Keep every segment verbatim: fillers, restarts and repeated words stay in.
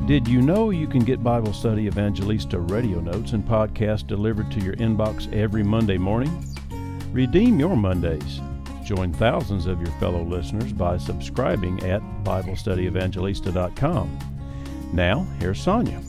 Did you know you can get Bible Study Evangelista radio notes and podcasts delivered to your inbox every Monday morning? Redeem your Mondays. Join thousands of your fellow listeners by subscribing at Bible Study Evangelista dot com. Now, here's Sonia.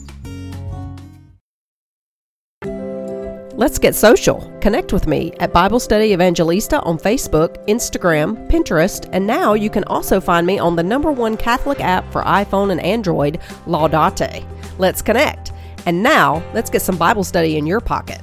Let's get social. Connect with me at Bible Study Evangelista on Facebook, Instagram, Pinterest, and now you can also find me on the number one Catholic app for iPhone and Android, Laudate. Let's connect. And now, let's get some Bible study in your pocket.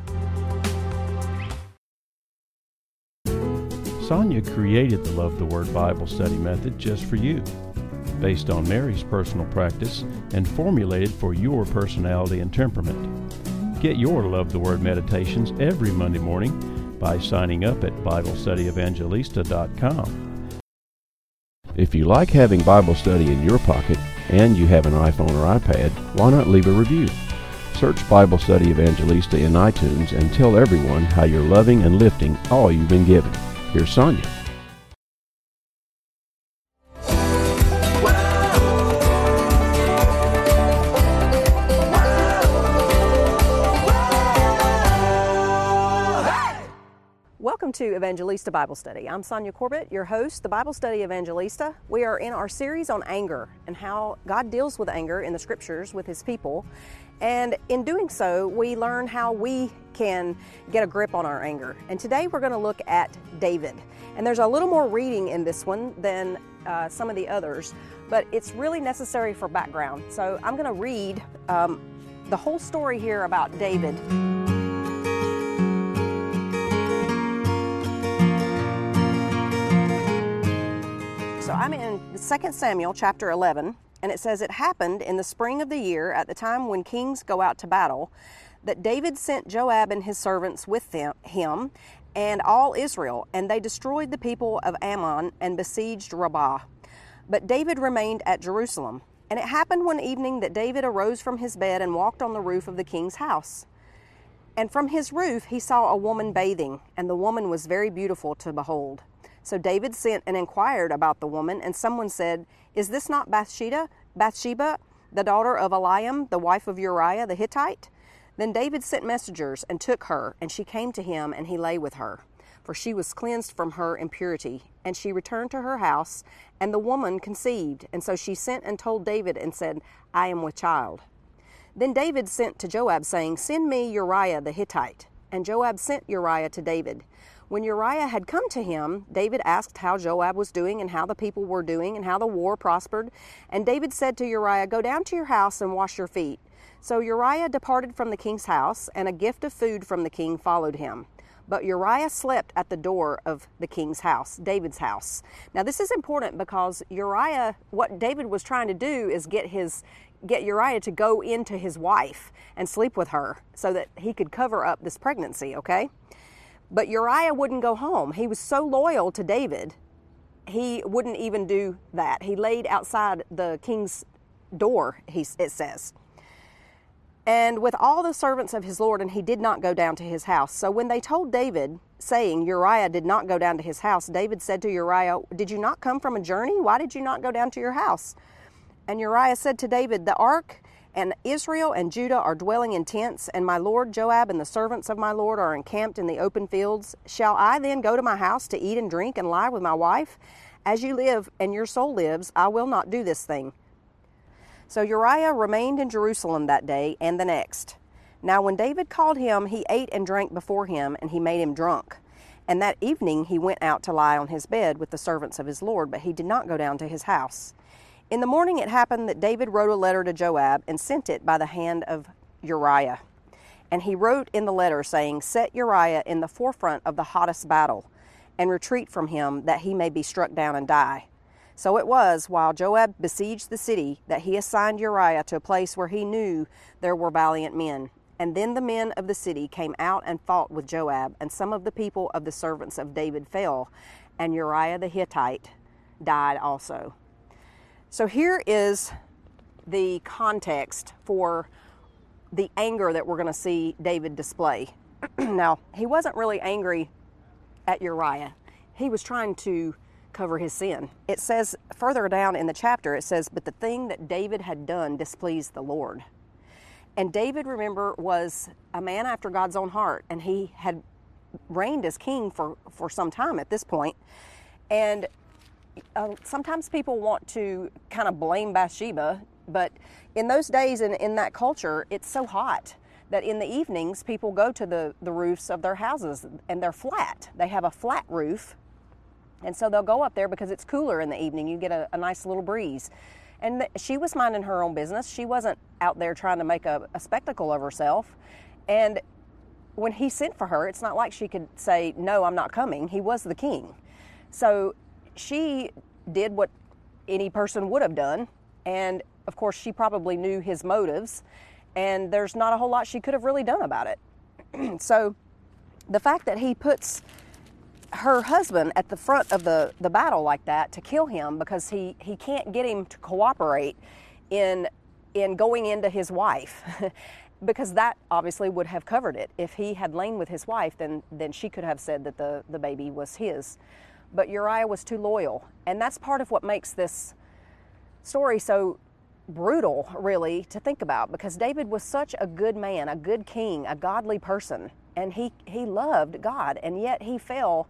Sonia created the Love the Word Bible study method just for you, based on Mary's personal practice and formulated for your personality and temperament. Get your Love the Word meditations every Monday morning by signing up at Bible Study Evangelista dot com. If you like having Bible study in your pocket and you have an iPhone or iPad, why not leave a review? Search Bible Study Evangelista in iTunes and tell everyone how you're loving and lifting all you've been given. Here's Sonia. Welcome to Evangelista Bible Study. I'm Sonia Corbett, your host, the Bible Study Evangelista. We are in our series on anger and how God deals with anger in the Scriptures with His people. And in doing so, we learn how we can get a grip on our anger. And today we're going to look at David. And there's a little more reading in this one than uh, some of the others, but it's really necessary for background. So I'm going to read um, the whole story here about David. So I'm in Second Samuel chapter eleven, and it says, "It happened in the spring of the year, at the time when kings go out to battle, that David sent Joab and his servants with them, him and all Israel, and they destroyed the people of Ammon and besieged Rabbah. But David remained at Jerusalem. And it happened one evening that David arose from his bed and walked on the roof of the king's house. And from his roof he saw a woman bathing, and the woman was very beautiful to behold. So David sent and inquired about the woman, and someone said, 'Is this not Bathsheba, Bathsheba, the daughter of Eliam, the wife of Uriah the Hittite?' Then David sent messengers and took her, and she came to him, and he lay with her. For she was cleansed from her impurity. And she returned to her house, and the woman conceived. And so she sent and told David and said, 'I am with child.' Then David sent to Joab, saying, 'Send me Uriah the Hittite.' And Joab sent Uriah to David. When Uriah had come to him, David asked how Joab was doing and how the people were doing and how the war prospered. And David said to Uriah, 'Go down to your house and wash your feet.' So Uriah departed from the king's house, and a gift of food from the king followed him. But Uriah slept at the door of the king's house, David's house." Now this is important because Uriah, what David was trying to do is get his get Uriah to go into his wife and sleep with her so that he could cover up this pregnancy, okay? But Uriah wouldn't go home. He was so loyal to David, he wouldn't even do that. He laid outside the king's door, he, it says. And with all the servants of his lord, and he did not go down to his house. So when they told David, saying Uriah did not go down to his house, David said to Uriah, "Did you not come from a journey? Why did you not go down to your house?" And Uriah said to David, "The ark and Israel and Judah are dwelling in tents, and my lord Joab and the servants of my lord are encamped in the open fields. Shall I then go to my house to eat and drink and lie with my wife? As you live and your soul lives, I will not do this thing." So Uriah remained in Jerusalem that day and the next. Now when David called him, he ate and drank before him, and he made him drunk. And that evening he went out to lie on his bed with the servants of his lord, but he did not go down to his house. In the morning it happened that David wrote a letter to Joab and sent it by the hand of Uriah. And he wrote in the letter saying, "Set Uriah in the forefront of the hottest battle, and retreat from him, that he may be struck down and die." So it was, while Joab besieged the city, that he assigned Uriah to a place where he knew there were valiant men. And then the men of the city came out and fought with Joab, and some of the people of the servants of David fell, and Uriah the Hittite died also. So here is the context for the anger that we're going to see David display. Now, he wasn't really angry at Uriah. He was trying to cover his sin. It says further down in the chapter, it says, but the thing that David had done displeased the Lord. And David, remember, was a man after God's own heart, and he had reigned as king for, for some time at this point. And uh, sometimes people want to kind of blame Bathsheba, but in those days and in that culture, it's so hot that in the evenings, people go to the, the roofs of their houses, and they're flat. They have a flat roof, and so they'll go up there because it's cooler in the evening. You get a, a nice little breeze. And th- she was minding her own business. She wasn't out there trying to make a, a spectacle of herself. And when he sent for her, it's not like she could say, no, I'm not coming. He was the king. So she did what any person would have done. And of course, she probably knew his motives. And there's not a whole lot she could have really done about it. So the fact that he puts her husband at the front of the, the battle like that to kill him because he, he can't get him to cooperate in in going into his wife because that obviously would have covered it. If he had lain with his wife, then then she could have said that the, the baby was his. But Uriah was too loyal. And that's part of what makes this story so brutal, really, to think about, because David was such a good man, a good king, a godly person. And he, he loved God, and yet he fell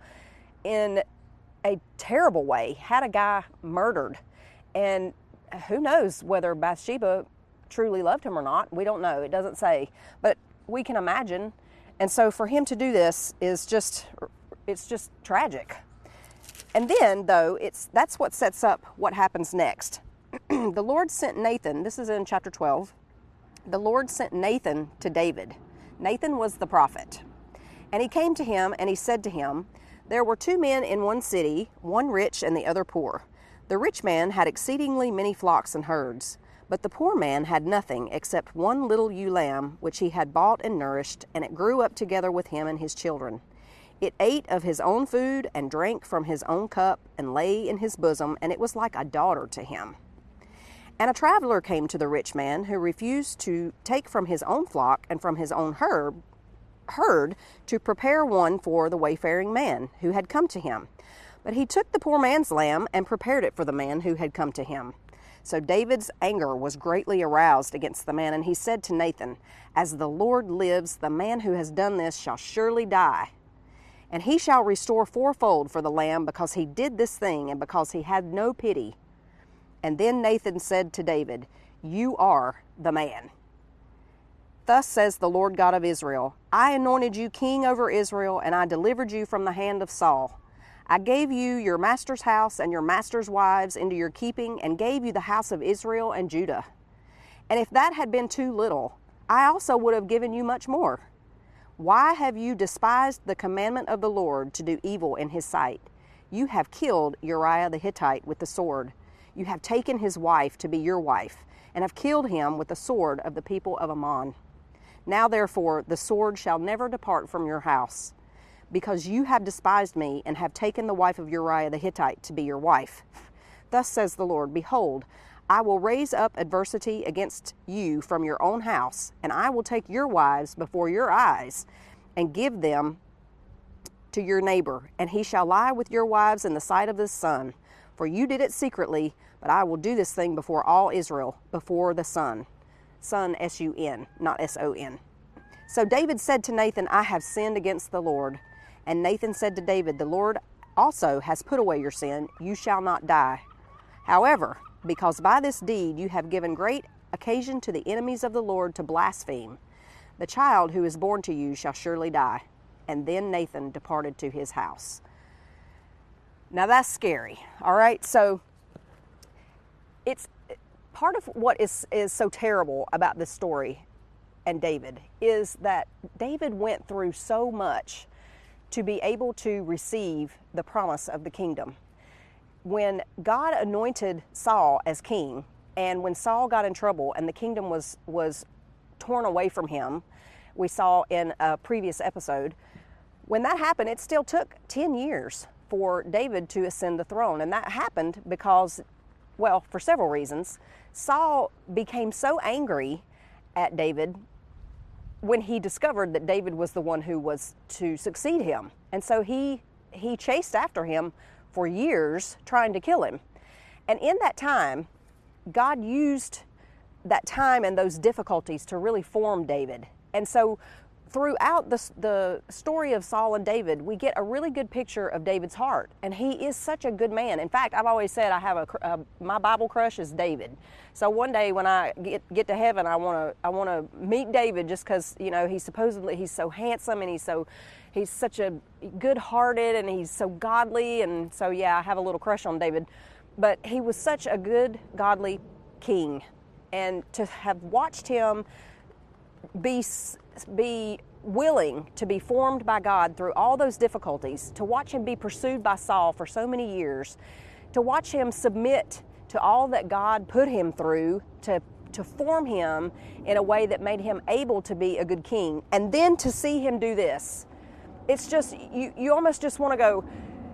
in a terrible way, had a guy murdered. And who knows whether Bathsheba truly loved him or not. We don't know. It doesn't say. But we can imagine. And so for him to do this is just, it's just tragic. And then, though, it's that's what sets up what happens next. The Lord sent Nathan, this is in chapter twelve. The Lord sent Nathan to David. Nathan was the prophet. And he came to him, and he said to him, there were two men in one city, one rich and the other poor. The rich man had exceedingly many flocks and herds, but the poor man had nothing except one little ewe lamb, which he had bought and nourished, and it grew up together with him and his children. It ate of his own food and drank from his own cup and lay in his bosom, and it was like a daughter to him. And a traveler came to the rich man, who refused to take from his own flock and from his own herd, herd to prepare one for the wayfaring man who had come to him. But he took the poor man's lamb and prepared it for the man who had come to him. So David's anger was greatly aroused against the man, and he said to Nathan, as the Lord lives, the man who has done this shall surely die. And he shall restore fourfold for the lamb, because he did this thing and because he had no pity. And then Nathan said to David, you are the man. Thus says the Lord God of Israel, I anointed you king over Israel, and I delivered you from the hand of Saul. I gave you your master's house and your master's wives into your keeping, and gave you the house of Israel and Judah. And if that had been too little, I also would have given you much more. Why have you despised the commandment of the Lord to do evil in his sight? You have killed Uriah the Hittite with the sword. You have taken his wife to be your wife, and have killed him with the sword of the people of Ammon. Now therefore the sword shall never depart from your house, because you have despised me, and have taken the wife of Uriah the Hittite to be your wife. Thus says the Lord, behold, I will raise up adversity against you from your own house, and I will take your wives before your eyes, and give them to your neighbor, and he shall lie with your wives in the sight of the sun. For you did it secretly, but I will do this thing before all Israel, before the sun. Sun, S U N, not S O N. So David said to Nathan, I have sinned against the Lord. And Nathan said to David, the Lord also has put away your sin. You shall not die. However, because by this deed you have given great occasion to the enemies of the Lord to blaspheme, the child who is born to you shall surely die. And then Nathan departed to his house. Now that's scary, all right? So it's part of what is, is so terrible about this story and David is that David went through so much to be able to receive the promise of the kingdom. When God anointed Saul as king, and when Saul got in trouble and the kingdom was, was torn away from him, we saw in a previous episode, when that happened, it still took ten years for David to ascend the throne. And that happened because, well, for several reasons. Saul became so angry at David when he discovered that David was the one who was to succeed him. And so he he chased after him for years trying to kill him. And in that time, God used that time and those difficulties to really form David. And so throughout the, the story of Saul and David, we get a really good picture of David's heart. And he is such a good man. In fact, I've always said I have a, a my Bible crush is David. So one day when I get get to heaven, I want to I want to meet David, just because, you know, he's supposedly he's so handsome and he's so he's such a good-hearted and he's so godly. And so yeah, I have a little crush on David. But he was such a good, godly king, and to have watched him be be willing to be formed by God through all those difficulties, to watch him be pursued by Saul for so many years, to watch him submit to all that God put him through to to form him in a way that made him able to be a good king, and then to see him do this. It's just, you, you almost just want to go,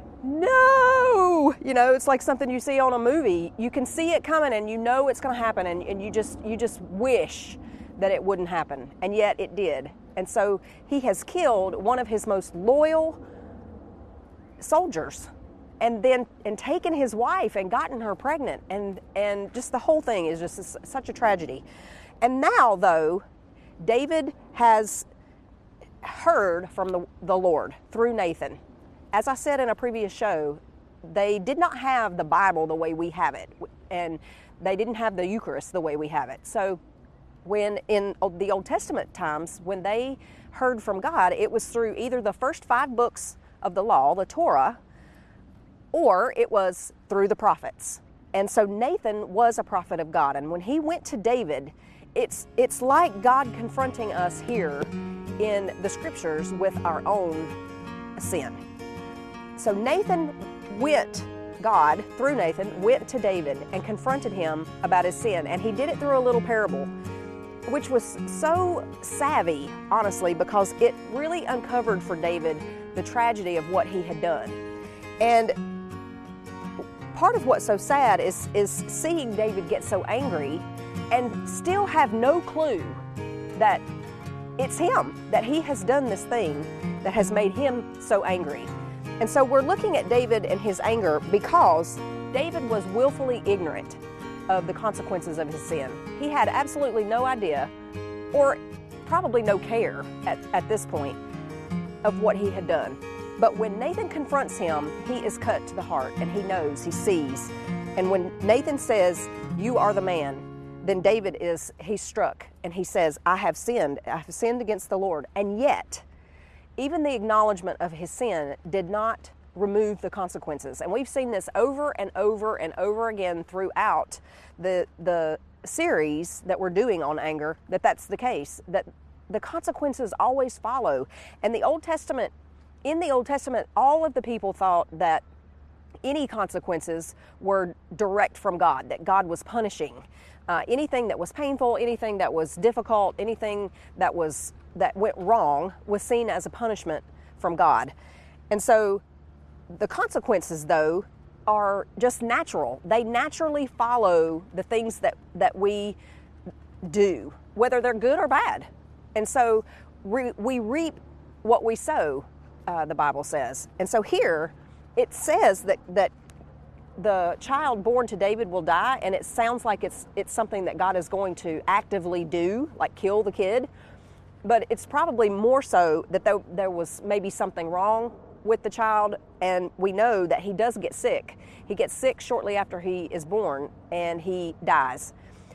no, you know, it's like something you see on a movie. You can see it coming and you know it's going to happen, and, and you just you just wish that it wouldn't happen, and yet it did. And so he has killed one of his most loyal soldiers, and then and taken his wife and gotten her pregnant, and and just the whole thing is just such a tragedy. And now, though, David has heard from the, the Lord through Nathan. As I said in a previous show, they did not have the Bible the way we have it, and they didn't have the Eucharist the way we have it. So when in the Old Testament times, when they heard from God, it was through either the first five books of the law, the Torah, or it was through the prophets. And so Nathan was a prophet of God. And when he went to David, it's it's like God confronting us here in the scriptures with our own sin. So Nathan went, God, through Nathan, went to David and confronted him about his sin. And he did it through a little parable, which was so savvy, honestly, because it really uncovered for David the tragedy of what he had done. And part of what's so sad is, is seeing David get so angry and still have no clue that it's him, that he has done this thing that has made him so angry. And so we're looking at David and his anger because David was willfully ignorant of the consequences of his sin. He had absolutely no idea, or probably no care at, at this point, of what he had done. But when Nathan confronts him, he is cut to the heart, and he knows, he sees. And when Nathan says, "You are the man," then David is, he's struck, and he says, I have sinned, I have sinned against the Lord. And yet, even the acknowledgement of his sin did not remove the consequences. And we've seen this over and over and over again throughout the the series that we're doing on anger, that that's the case, that the consequences always follow. And the Old Testament, in the Old Testament, all of the people thought that any consequences were direct from God, that God was punishing. Uh, anything that was painful, anything that was difficult, anything that was that went wrong was seen as a punishment from God. And so the consequences, though, are just natural. They naturally follow the things that, that we do, whether they're good or bad. And so we, we reap what we sow, uh, the Bible says. And so here it says that, that the child born to David will die, and it sounds like it's it's something that God is going to actively do, like kill the kid. But it's probably more so that there, there was maybe something wrong with the child, and we know that he does get sick. He gets sick shortly after he is born, and he dies.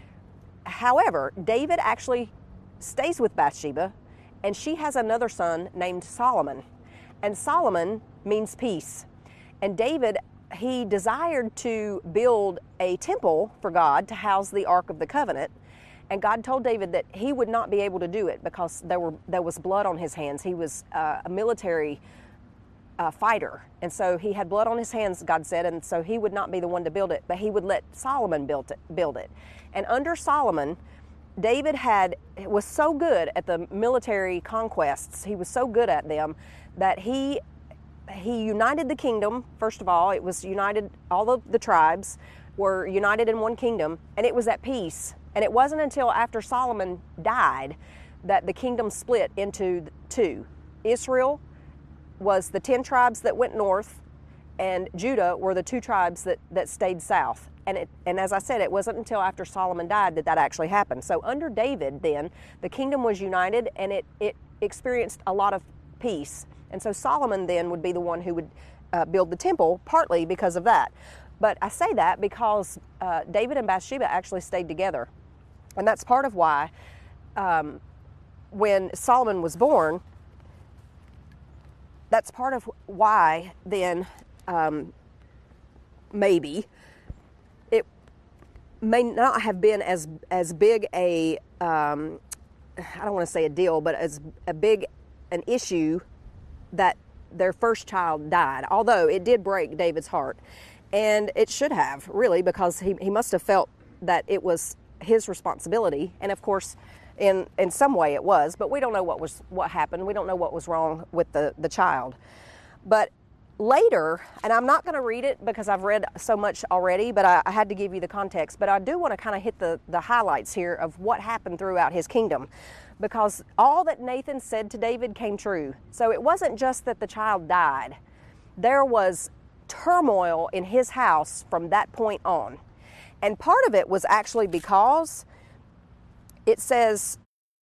However, David actually stays with Bathsheba, and she has another son named Solomon. And Solomon means peace. And David, he desired to build a temple for God to house the Ark of the Covenant. And God told David that he would not be able to do it because there were there was blood on his hands. He was uh, a military uh, fighter. And so he had blood on his hands, God said, and so he would not be the one to build it, but he would let Solomon build it. Build it. And under Solomon, David had was so good at the military conquests, he was so good at them, that he he united the kingdom. First of all, it was united, all of the tribes were united in one kingdom, and it was at peace. And it wasn't until after Solomon died that the kingdom split into two. Israel was the ten tribes that went north, and Judah were the two tribes that, that stayed south. And, it, and as I said, it wasn't until after Solomon died that that actually happened. So under David then, the kingdom was united and it, it experienced a lot of peace. And so Solomon then would be the one who would uh, build the temple, partly because of that. But I say that because uh, David and Bathsheba actually stayed together. And that's part of why um, when Solomon was born, that's part of why then um, maybe it may not have been as as big a um, I don't want to say a deal, but as a big an issue that their first child died, although it did break David's heart. And it should have, really, because he, he must have felt that it was his responsibility. And of course, in in some way it was, but we don't know what was what happened. We don't know what was wrong with the, the child. But later, and I'm not going to read it because I've read so much already, but I, I had to give you the context. But I do want to kind of hit the, the highlights here of what happened throughout his kingdom, because all that Nathan said to David came true. So it wasn't just that the child died. There was turmoil in his house from that point on. And part of it was actually because it says,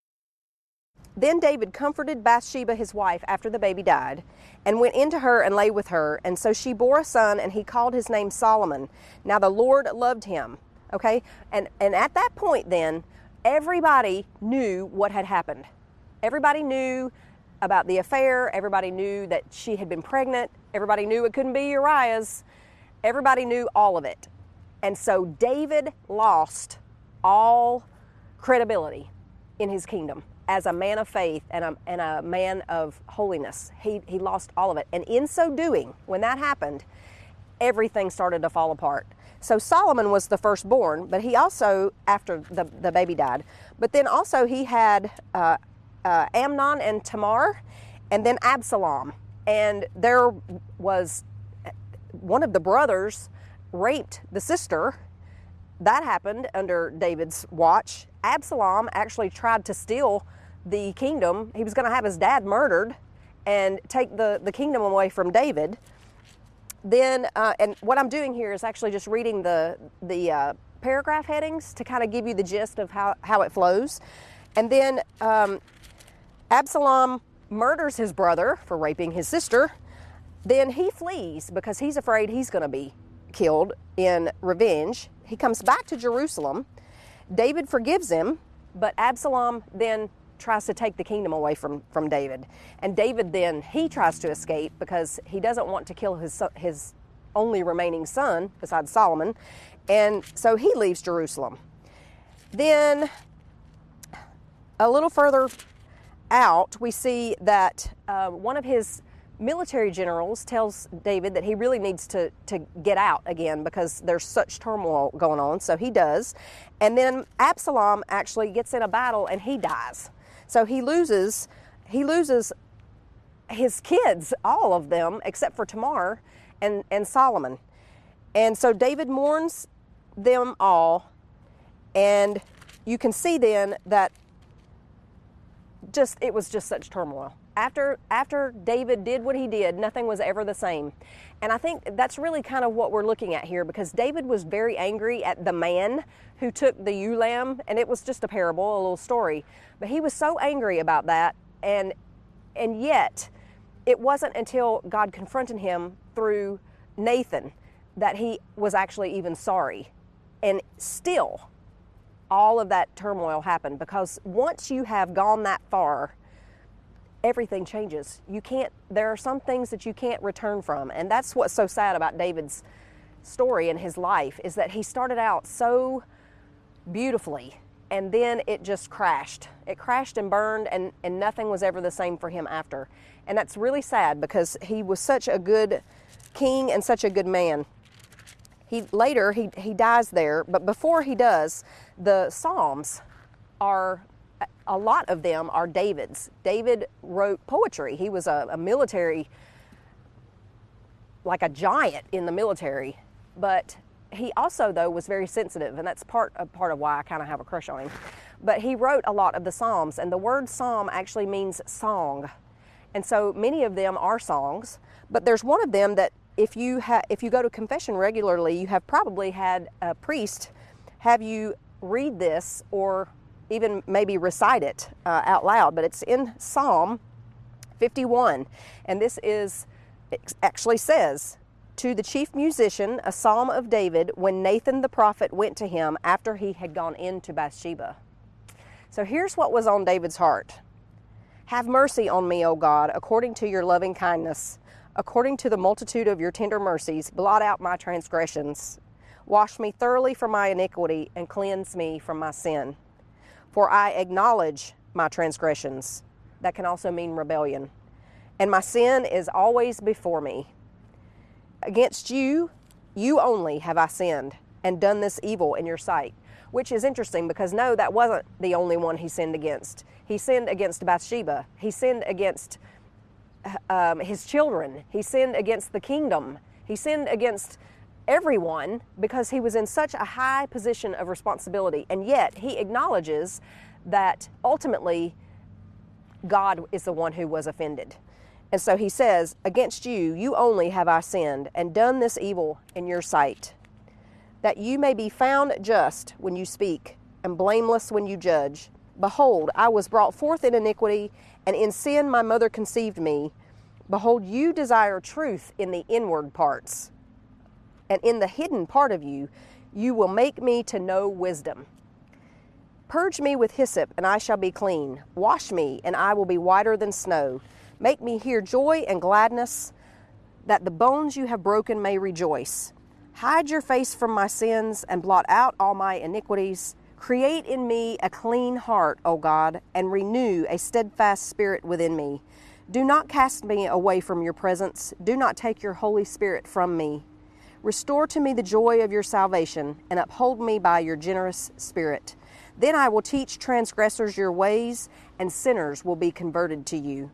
then David comforted Bathsheba, his wife, after the baby died, and went into her and lay with her. And so she bore a son, and he called his name Solomon. Now the Lord loved him. Okay? And, and at that point then, everybody knew what had happened. Everybody knew about the affair. Everybody knew that she had been pregnant. Everybody knew it couldn't be Uriah's. Everybody knew all of it. And so David lost all credibility in his kingdom as a man of faith and a, and a man of holiness. He, he lost all of it. And in so doing, when that happened, everything started to fall apart. So Solomon was the firstborn, but he also, after the, the baby died, but then also he had uh, uh, Amnon and Tamar, and then Absalom. And there was one of the brothers raped the sister. That happened under David's watch. Absalom actually tried to steal the kingdom. He was going to have his dad murdered and take the, the kingdom away from David. Then, uh, and what I'm doing here is actually just reading the, the uh, paragraph headings to kind of give you the gist of how, how it flows. And then um, Absalom murders his brother for raping his sister. Then he flees because he's afraid he's going to be killed in revenge. He comes back to Jerusalem. David forgives him, but Absalom then tries to take the kingdom away from, from David. And David then, he tries to escape because he doesn't want to kill his, his only remaining son, besides Solomon. And so he leaves Jerusalem. Then, a little further out, we see that uh, one of his military generals tells David that he really needs to, to get out again because there's such turmoil going on. So he does. And then Absalom actually gets in a battle and he dies. So he loses, he loses his kids, all of them, except for Tamar and, and Solomon. And so David mourns them all. And you can see then that just it was just such turmoil. After after David did what he did, nothing was ever the same. And I think that's really kind of what we're looking at here, because David was very angry at the man who took the ewe lamb, and it was just a parable, a little story. But he was so angry about that, and and yet it wasn't until God confronted him through Nathan that he was actually even sorry. And still, all of that turmoil happened, because once you have gone that far, everything changes. You can't, there are some things that you can't return from. And that's what's so sad about David's story in his life, is that he started out so beautifully and then it just crashed. It crashed and burned, and, and nothing was ever the same for him after. And that's really sad, because he was such a good king and such a good man. He later, he, he dies there, but before he does, the Psalms are, a lot of them are David's. David wrote poetry. He was a, a military, like a giant in the military, but he also, though, was very sensitive, and that's part of, part of why I kind of have a crush on him. But he wrote a lot of the Psalms, and the word psalm actually means song. And so many of them are songs, but there's one of them that if you ha- if you go to confession regularly, you have probably had a priest have you read this or even maybe recite it uh, out loud. But it's in Psalm fifty-one, and this is, it actually says, to the chief musician, a psalm of David, when Nathan the prophet went to him after he had gone into Bathsheba. So here's what was on David's heart. Have mercy on me, O God, according to your loving kindness. According to the multitude of your tender mercies, blot out my transgressions. Wash me thoroughly from my iniquity and cleanse me from my sin. For I acknowledge my transgressions. That can also mean rebellion. And my sin is always before me. Against you, you only have I sinned and done this evil in your sight. Which is interesting because no, that wasn't the only one he sinned against. He sinned against Bathsheba. He sinned against um, his children. He sinned against the kingdom. He sinned against everyone because he was in such a high position of responsibility. And yet he acknowledges that ultimately God is the one who was offended. And so he says, against you, you only have I sinned and done this evil in your sight, that you may be found just when you speak and blameless when you judge. Behold, I was brought forth in iniquity, and in sin my mother conceived me. Behold, you desire truth in the inward parts, and in the hidden part of you, you will make me to know wisdom. Purge me with hyssop, and I shall be clean. Wash me, and I will be whiter than snow. Make me hear joy and gladness, that the bones you have broken may rejoice. Hide your face from my sins, and blot out all my iniquities. Create in me a clean heart, O God, and renew a steadfast spirit within me. Do not cast me away from your presence. Do not take your Holy Spirit from me. Restore to me the joy of your salvation, and uphold me by your generous spirit. Then I will teach transgressors your ways, and sinners will be converted to you.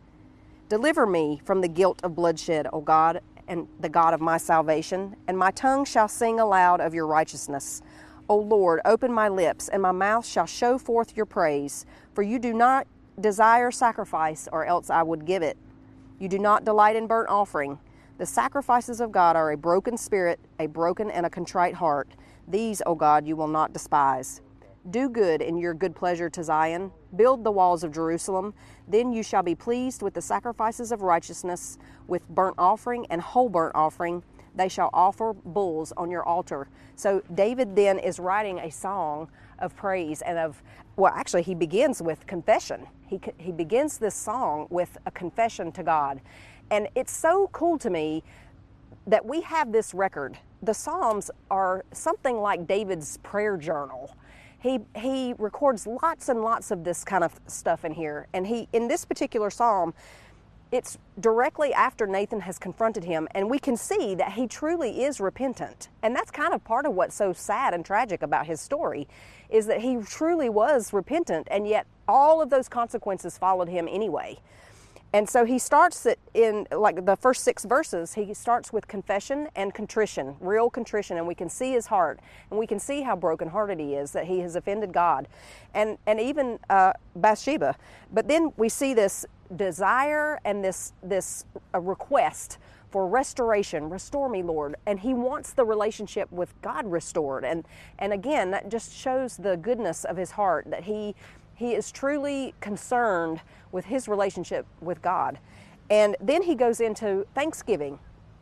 Deliver me from the guilt of bloodshed, O God, and the God of my salvation, and my tongue shall sing aloud of your righteousness. O Lord, open my lips, and my mouth shall show forth your praise. For you do not desire sacrifice, or else I would give it. You do not delight in burnt offering. The sacrifices of God are a broken spirit, a broken and a contrite heart. These, O God, you will not despise. Do good in your good pleasure to Zion. Build the walls of Jerusalem. Then you shall be pleased with the sacrifices of righteousness, with burnt offering and whole burnt offering. They shall offer bulls on your altar. So David then is writing a song of praise and of, well, actually he begins with confession. He, he begins this song with a confession to God. And it's so cool to me that we have this record. The Psalms are something like David's prayer journal. He he records lots and lots of this kind of stuff in here. And he, in this particular psalm, it's directly after Nathan has confronted him, and we can see that he truly is repentant. And that's kind of part of what's so sad and tragic about his story, is that he truly was repentant, and yet all of those consequences followed him anyway. And so he starts it in, like the first six verses, he starts with confession and contrition, real contrition, and we can see his heart, and we can see how brokenhearted he is, that he has offended God, and, and even uh, Bathsheba. But then we see this desire and this, this uh, request for restoration. Restore me, Lord. And he wants the relationship with God restored. And, and again, that just shows the goodness of his heart, that he He is truly concerned with his relationship with God. And then he goes into thanksgiving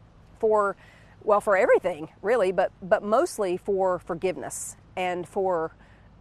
for, well, for everything, really, but but mostly for forgiveness and for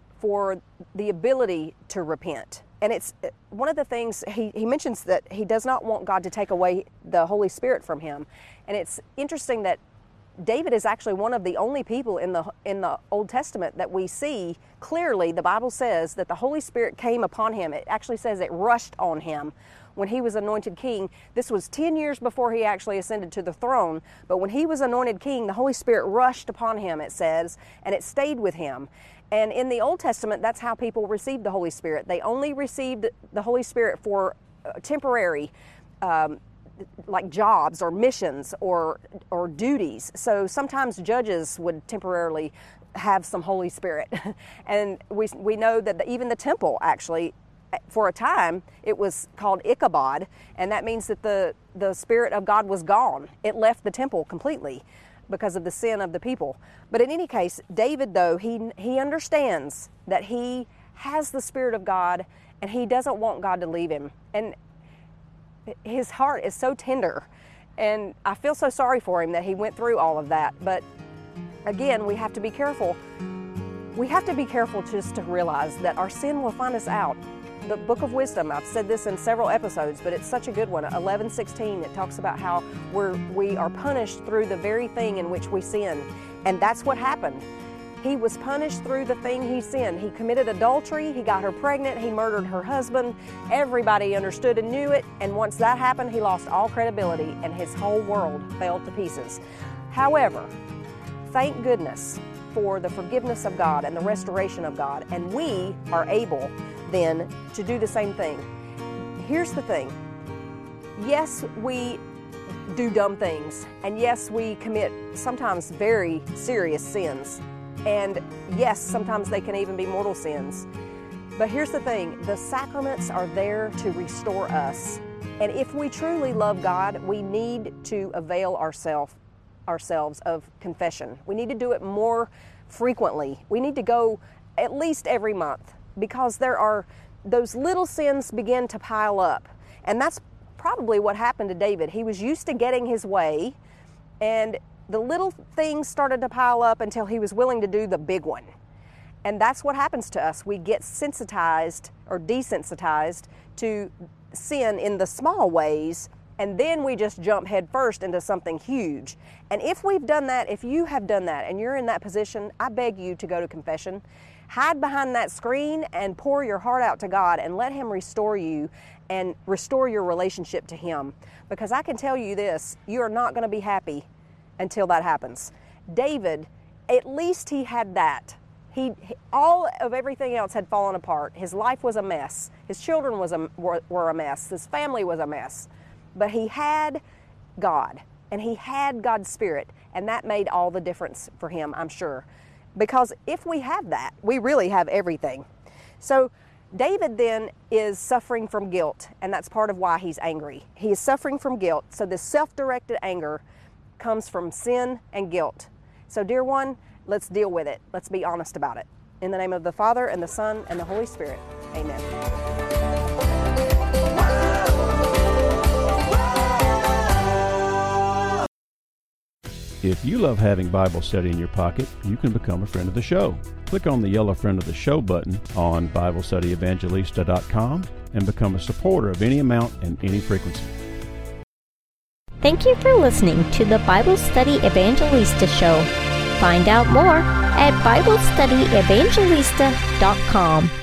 for the ability to repent. And it's one of the things, he, he mentions that he does not want God to take away the Holy Spirit from him. And it's interesting that David is actually one of the only people in the in the Old Testament that we see clearly. The Bible says that the Holy Spirit came upon him. It actually says it rushed on him when he was anointed king. This was ten years before he actually ascended to the throne. But when he was anointed king, the Holy Spirit rushed upon him, it says, and it stayed with him. And in the Old Testament, that's how people received the Holy Spirit. They only received the Holy Spirit for temporary um like jobs or missions or or duties. So sometimes judges would temporarily have some Holy Spirit. And we we know that the, even the temple actually for a time, it was called Ichabod, and that means that the, the Spirit of God was gone. It left the temple completely because of the sin of the people. But in any case, David, though, he he understands that he has the Spirit of God, and he doesn't want God to leave him. And his heart is so tender, and I feel so sorry for him that he went through all of that. But again, we have to be careful. We have to be careful just to realize that our sin will find us out. The Book of Wisdom, I've said this in several episodes, but it's such a good one. eleven sixteen, it talks about how we're, we are punished through the very thing in which we sin. And that's what happened. He was punished through the thing he sinned. He committed adultery, he got her pregnant, he murdered her husband. Everybody understood and knew it, and once that happened, he lost all credibility and his whole world fell to pieces. However, thank goodness for the forgiveness of God and the restoration of God, and we are able then to do the same thing. Here's the thing. Yes, we do dumb things, and yes, we commit sometimes very serious sins, and yes, sometimes they can even be mortal sins. But here's the thing, the sacraments are there to restore us, and if we truly love God, we need to avail ourselves ourselves of confession. We need to do it more frequently. We need to go at least every month, because there are those little sins begin to pile up. And that's probably what happened to David. He was used to getting his way, and the little things started to pile up until he was willing to do the big one. And that's what happens to us. We get sensitized or desensitized to sin in the small ways, and then we just jump head first into something huge. And if we've done that, if you have done that and you're in that position, I beg you to go to confession. Hide behind that screen and pour your heart out to God and let Him restore you and restore your relationship to Him. Because I can tell you this, you are not going to be happy until that happens. David, at least he had that. He, all of everything else had fallen apart. His life was a mess. His children was a, were, were a mess. His family was a mess. But he had God, and he had God's Spirit, and that made all the difference for him, I'm sure. Because if we have that, we really have everything. So David then is suffering from guilt, and that's part of why he's angry. He is suffering from guilt, so this self-directed anger comes from sin and guilt. So dear one, let's deal with it. Let's be honest about it. In the name of the Father, and the Son, and the Holy Spirit. Amen. If you love having Bible study in your pocket, you can become a friend of the show. Click on the yellow Friend of the Show button on Bible Study Evangelista dot com and become a supporter of any amount and any frequency. Thank you for listening to the Bible Study Evangelista Show. Find out more at Bible Study Evangelista dot com.